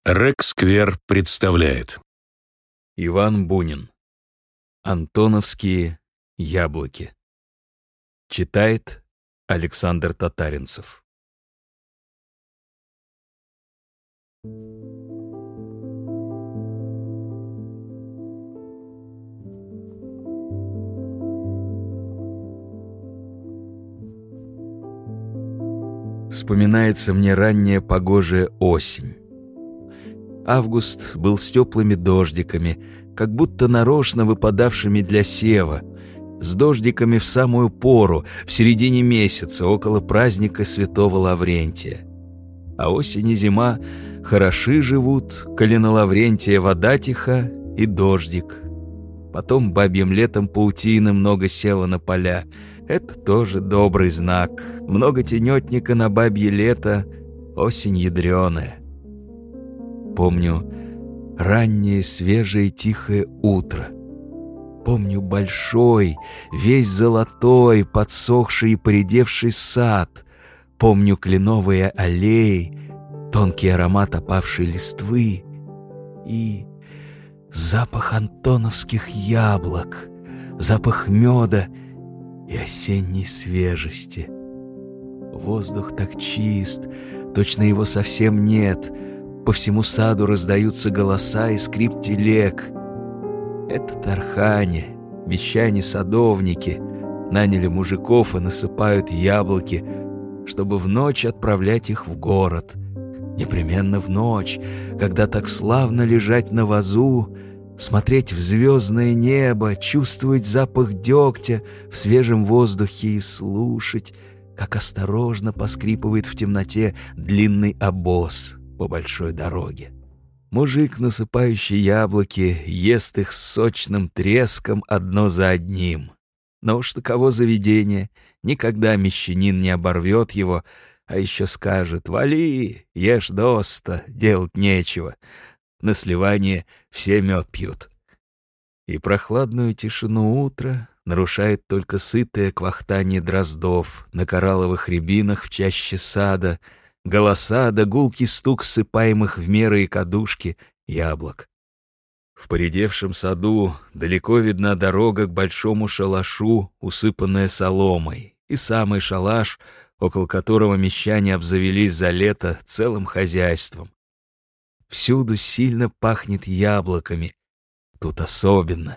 Рэк-сквер представляет. Иван Бунин. Антоновские яблоки. Читает Александр Татаринцев. Вспоминается мне ранняя погожая осень. Август был с теплыми дождиками, как будто нарочно выпадавшими для сева, с дождиками в самую пору, в середине месяца, около праздника Святого Лаврентия. А осень и зима хороши живут, коли на Лаврентия вода тиха и дождик. Потом бабьим летом паутины много село на поля. Это тоже добрый знак. Много тенетника на бабье лето, осень ядреная. Помню раннее, свежее, тихое утро. Помню большой, весь золотой, подсохший и поредевший сад. Помню кленовые аллеи, тонкий аромат опавшей листвы и запах антоновских яблок, запах меда и осенней свежести. Воздух так чист, точно его совсем нет. По всему саду раздаются голоса и скрип телег. Это тархане, мещане-садовники наняли мужиков и насыпают яблоки, чтобы в ночь отправлять их в город. Непременно в ночь, когда так славно лежать на вазу, смотреть в звездное небо, чувствовать запах дегтя в свежем воздухе и слушать, как осторожно поскрипывает в темноте длинный обоз по большой дороге. Мужик, насыпающий яблоки, ест их с сочным треском одно за одним. Но уж таково заведение, никогда мещанин не оборвет его, а еще скажет: «Вали, ешь досыта, делать нечего». На сливание все мед пьют. И прохладную тишину утра нарушает только сытое квахтанье дроздов на коралловых рябинах в чаще сада, голоса да гулкий стук сыпаемых в меры и кадушки яблок. В поредевшем саду далеко видна дорога к большому шалашу, усыпанная соломой, и самый шалаш, около которого мещане обзавелись за лето целым хозяйством. Всюду сильно пахнет яблоками, тут особенно.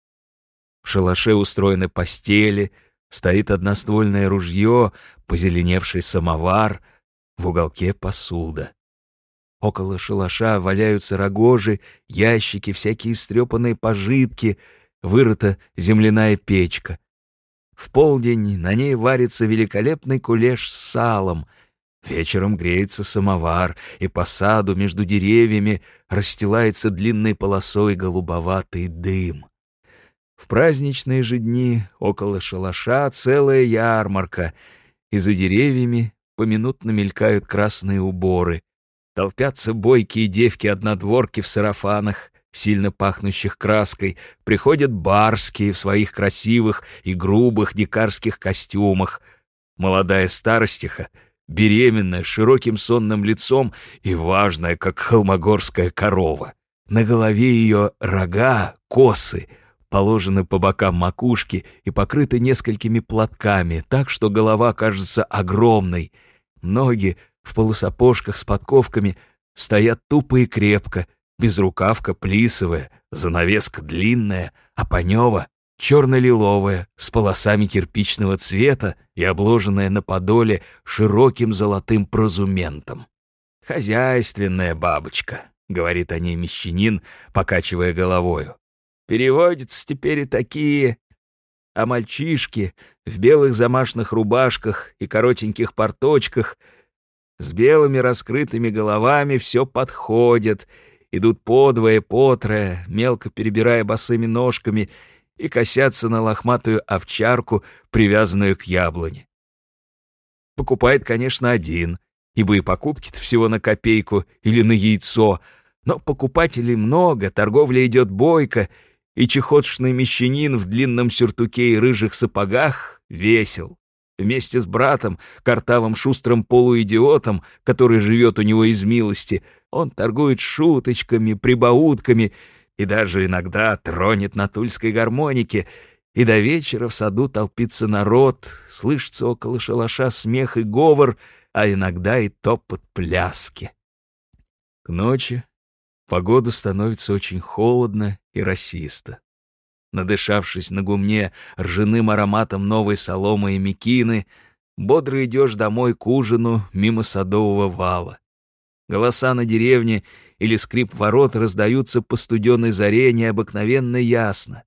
В шалаше устроены постели, стоит одноствольное ружье, позеленевший самовар, в уголке посуда. Около шалаша валяются рогожи, ящики, всякие истрепанные пожитки, вырыта земляная печка. В полдень на ней варится великолепный кулеш с салом. Вечером греется самовар, и по саду между деревьями расстилается длинной полосой голубоватый дым. В праздничные же дни около шалаша целая ярмарка, и за деревьями поминутно мелькают красные уборы. Толпятся бойкие девки-однодворки в сарафанах, сильно пахнущих краской, приходят барские в своих красивых и грубых дикарских костюмах. Молодая старостиха, беременная, с широким сонным лицом и важная, как холмогорская корова. На голове ее рога, косы, положены по бокам макушки и покрыты несколькими платками, так что голова кажется огромной. Ноги в полусапожках с подковками стоят тупо и крепко, безрукавка плисовая, занавеска длинная, а панева черно-лиловая, с полосами кирпичного цвета и обложенная на подоле широким золотым прозументом. «Хозяйственная бабочка», — говорит о ней мещанин, покачивая головою. «Переводятся теперь и такие, а мальчишки в белых замашных рубашках и коротеньких порточках с белыми раскрытыми головами все подходят, идут подвое, потрое, мелко перебирая босыми ножками, и косятся на лохматую овчарку, привязанную к яблоне. Покупает, конечно, один, ибо и покупки-то всего на копейку или на яйцо, но покупателей много, торговля идет бойко, и чехотшный мещанин в длинном сюртуке и рыжих сапогах весел. Вместе с братом, картавым шустрым полуидиотом, который живет у него из милости, Он торгует шуточками, прибаутками и даже иногда тронет на тульской гармонике, и до вечера в саду толпится народ, слышится около шалаша смех и говор, а иногда и топот пляски. К ночи погода становится очень холодно и росисто. Надышавшись на гумне ржаным ароматом новой соломы и мекины, бодро идешь домой к ужину мимо садового вала. Голоса на деревне или скрип ворот раздаются по студеной заре необыкновенно ясно.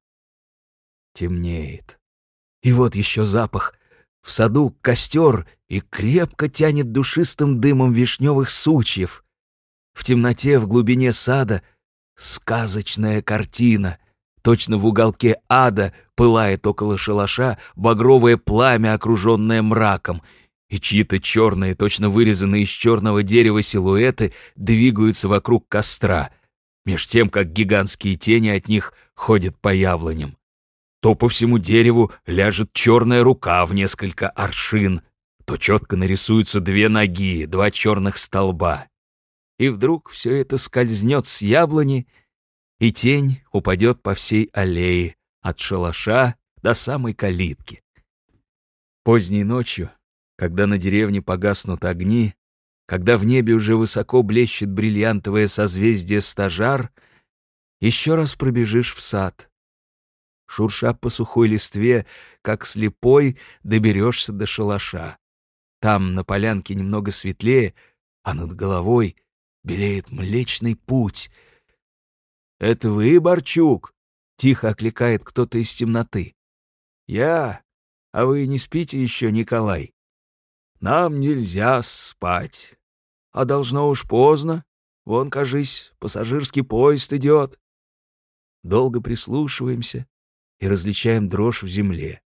Темнеет. И вот еще запах. В саду костер и крепко тянет душистым дымом вишневых сучьев. В темноте в глубине сада сказочная картина. Точно в уголке ада пылает около шалаша багровое пламя, окруженное мраком, и чьи-то черные, точно вырезанные из черного дерева силуэты двигаются вокруг костра, меж тем, как гигантские тени от них ходят по яблоням. То по всему дереву ляжет черная рука в несколько аршин, то четко нарисуются 2 ноги, 2 черных столба. И вдруг все это скользнет с яблони, и тень упадет по всей аллее, от шалаша до самой калитки. Поздней ночью, когда на деревне погаснут огни, когда в небе уже высоко блещет бриллиантовое созвездие Стажар, еще раз пробежишь в сад. Шурша по сухой листве, как слепой, доберешься до шалаша. Там, на полянке, немного светлее, а над головой белеет Млечный Путь. «Это вы, Борчук?» — тихо окликает кто-то из темноты. «Я. А вы не спите еще, Николай?» «Нам нельзя спать. А должно уж поздно. Вон, кажись, пассажирский поезд идет». Долго прислушиваемся и различаем дрожь в земле.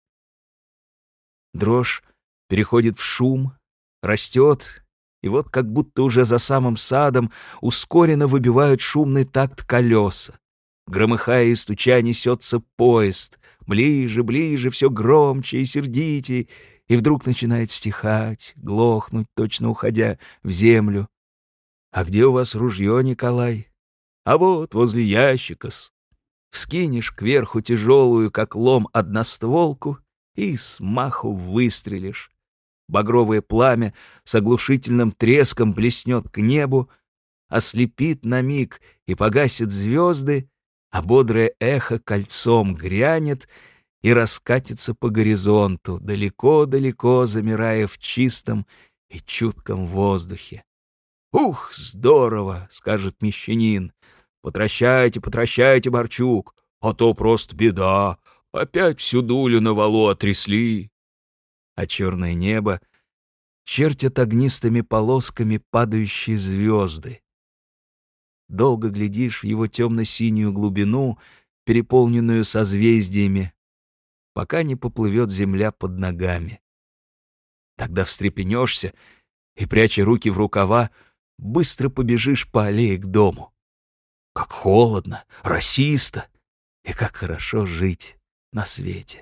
Дрожь переходит в шум, растет, и вот как будто уже за самым садом ускоренно выбивают шумный такт колеса. Громыхая и стуча несется поезд, ближе, ближе, все громче и сердитей, и вдруг начинает стихать, глохнуть, точно уходя в землю. «А где у вас ружье, Николай?» «А вот возле ящика-с». Вскинешь кверху тяжелую, как лом, одностволку и смаху выстрелишь. Багровое пламя с оглушительным треском блеснет к небу, ослепит на миг и погасит звезды, а бодрое эхо кольцом грянет и раскатится по горизонту, далеко-далеко замирая в чистом и чутком воздухе. «Ух, здорово!» — скажет мещанин. «Потращайте, потращайте, Борчук, а то просто беда, опять всю дулю на валу отрясли». А черное небо чертят огнистыми полосками падающие звезды. Долго глядишь в его темно-синюю глубину, переполненную созвездиями, пока не поплывет земля под ногами. Тогда встрепенешься и, пряча руки в рукава, быстро побежишь по аллее к дому. Как холодно, росисто, и как хорошо жить на свете.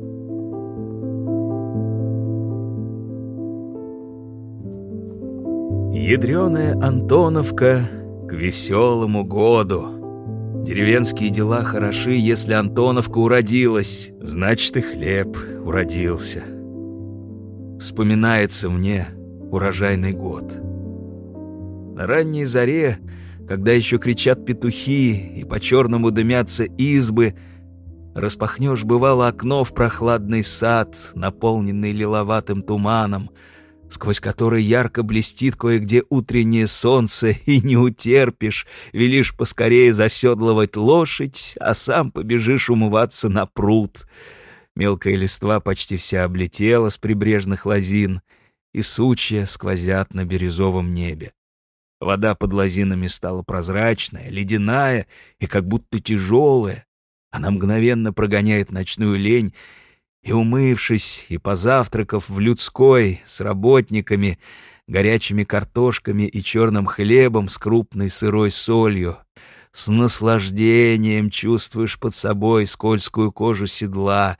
Ядреная Антоновка к веселому году. Деревенские дела хороши, если Антоновка уродилась, значит и хлеб уродился. Вспоминается мне урожайный год. На ранней заре, когда еще кричат петухи и по-черному дымятся избы, распахнешь, бывало, окно в прохладный сад, наполненный лиловатым туманом, сквозь который ярко блестит кое-где утреннее солнце, и не утерпишь, велишь поскорее заседлывать лошадь, а сам побежишь умываться на пруд. Мелкая листва почти вся облетела с прибрежных лозин, и сучья сквозят на бирюзовом небе. Вода под лозинами стала прозрачная, ледяная и как будто тяжелая. Она мгновенно прогоняет ночную лень, и, умывшись и позавтракав в людской с работниками, горячими картошками и черным хлебом с крупной сырой солью, с наслаждением чувствуешь под собой скользкую кожу седла,